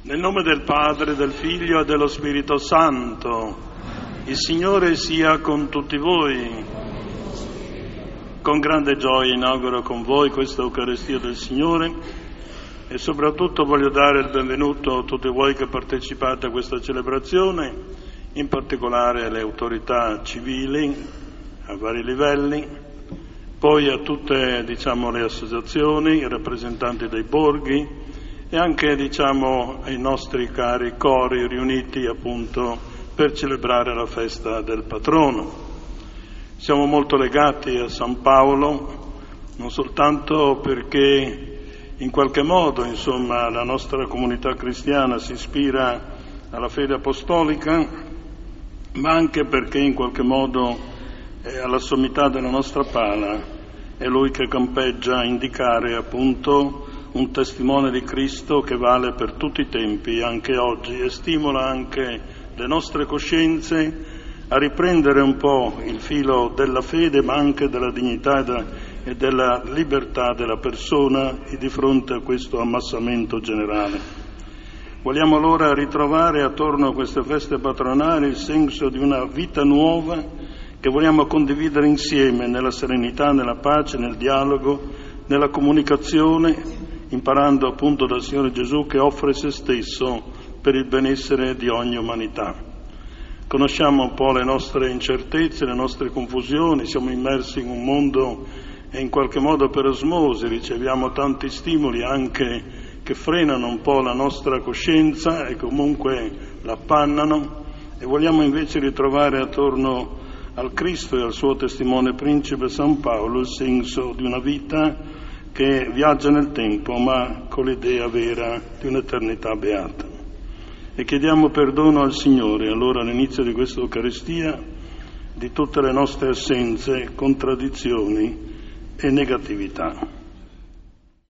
Nel nome del Padre, del Figlio e dello Spirito Santo, il Signore sia con tutti voi. Con grande gioia inauguro con voi questa Eucaristia del Signore e soprattutto voglio dare il benvenuto a tutti voi che partecipate a questa celebrazione, in particolare alle autorità civili a vari livelli, poi a tutte le associazioni, i rappresentanti dei borghi, e anche ai nostri cari cori riuniti appunto per celebrare la festa del patrono. Siamo molto legati a San Paolo, non soltanto perché in qualche modo la nostra comunità cristiana si ispira alla fede apostolica, ma anche perché in qualche modo alla sommità della nostra pala è lui che campeggia a indicare appunto un testimone di Cristo che vale per tutti i tempi, anche oggi, e stimola anche le nostre coscienze a riprendere un po' il filo della fede, ma anche della dignità e della libertà della persona di fronte a questo ammassamento generale. Vogliamo allora ritrovare attorno a queste feste patronali il senso di una vita nuova che vogliamo condividere insieme nella serenità, nella pace, nel dialogo, nella comunicazione, imparando appunto dal Signore Gesù che offre se stesso per il benessere di ogni umanità. Conosciamo un po' le nostre incertezze, le nostre confusioni, siamo immersi in un mondo e in qualche modo per osmosi riceviamo tanti stimoli anche che frenano un po' la nostra coscienza e comunque l'appannano, e vogliamo invece ritrovare attorno al Cristo e al suo testimone principe San Paolo il senso di una vita che viaggia nel tempo, ma con l'idea vera di un'eternità beata. E chiediamo perdono al Signore, allora all'inizio di questa Eucaristia, di tutte le nostre assenze, contraddizioni e negatività.